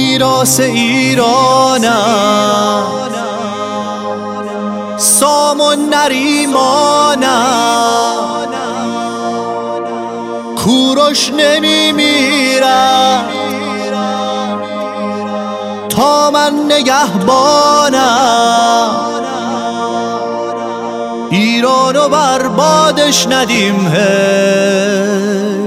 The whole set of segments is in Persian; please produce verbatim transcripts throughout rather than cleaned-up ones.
میراث ایرانم، سام و نریمانم، کوروش نمیمیرم تا من نگهبانم. ایرانو بربادش ندیم حیف.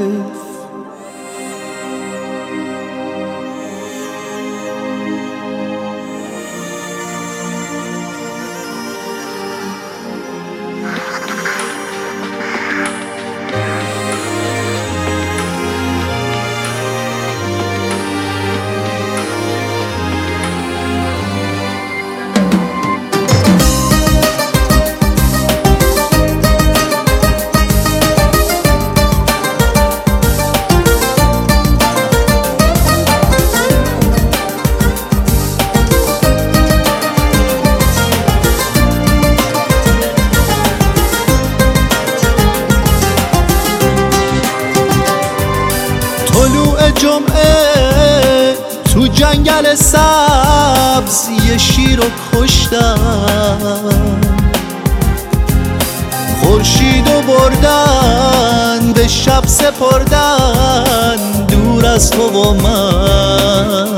طلوع جمعه تو جنگل سبز یه شیر رو کشتن، خورشیدو بردن به شب سپردن دور از تو و من.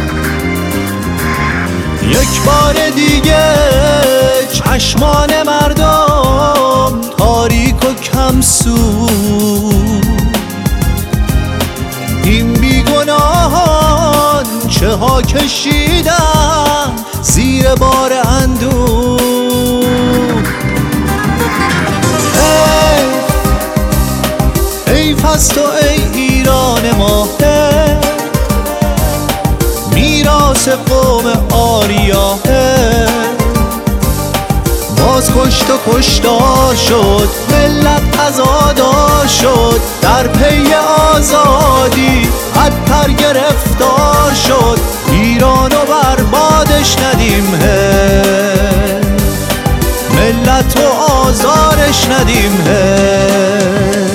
یک بار دیگه چشمان مردم تاریک و کم سو، این بیگناهان چه ها کشیدن زیر بار اندوه. حیف از تو ای ایران ما، میراث قوم آریا. باز کشت و کشتار شد، ملت عزادار شد، در پی آزادی بدتر گرفتار شد. ایرانو بربادش ندیم حیف، ملتو آزارش ندیم حیف.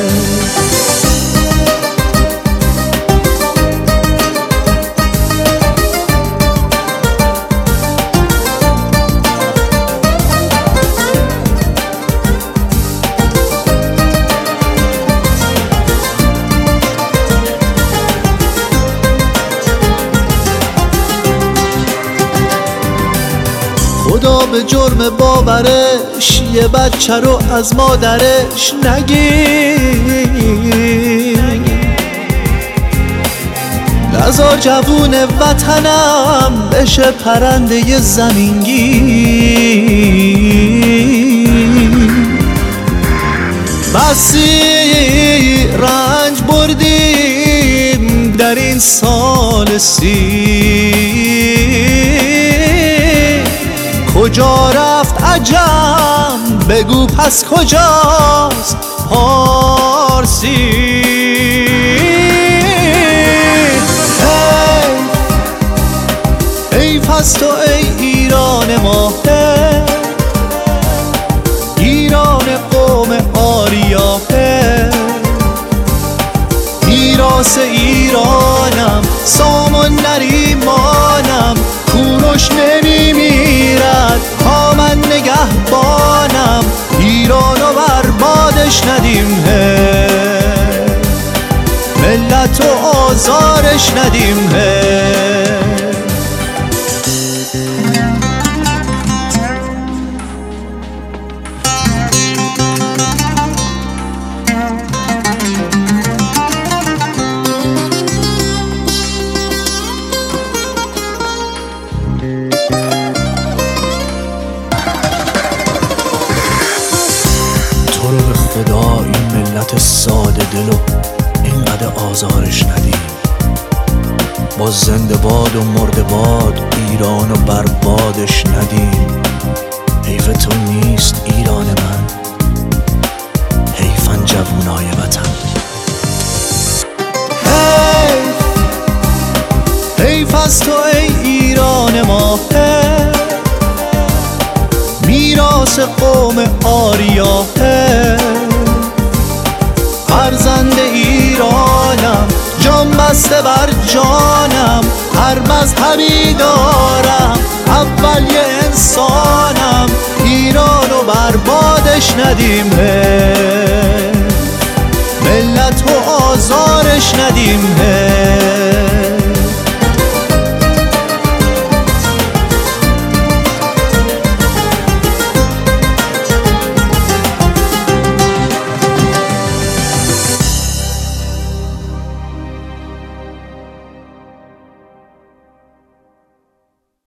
خدا به جرم باورش یه بچه رو از مادرش نگیر. نزار جوون وطنم بشه پرنده زمینگیر. بسی رنج بردیم در این سال سی، کجا رفت عجم بگو پس کجاست پارسی. حیف از تو ای ایران ما، ایران قوم آریا. میراث ایرانم، سام و نریمانم، کوروش نمیمیرد تا من نگهبانم. ایرانو بربادش ندیم حیف، ملتو آزارش ندیم حیف. تو رو به خدا این ملت ساده دلو اینقدر آزارش ندیم. با زنده باد و مرده باد ایرانو بربادش ندیم. حیف تو نیست ایران من، حیفن جوونای وطن. حیف حیف از تو ای ایران ما، میراث قوم آریا. فرزند ایرانم، جان بسته بر جانم، هر مذهبی دارم، اول یه انسانم، ایرانو بربادش ندیم، ملت و آزارش ندیم.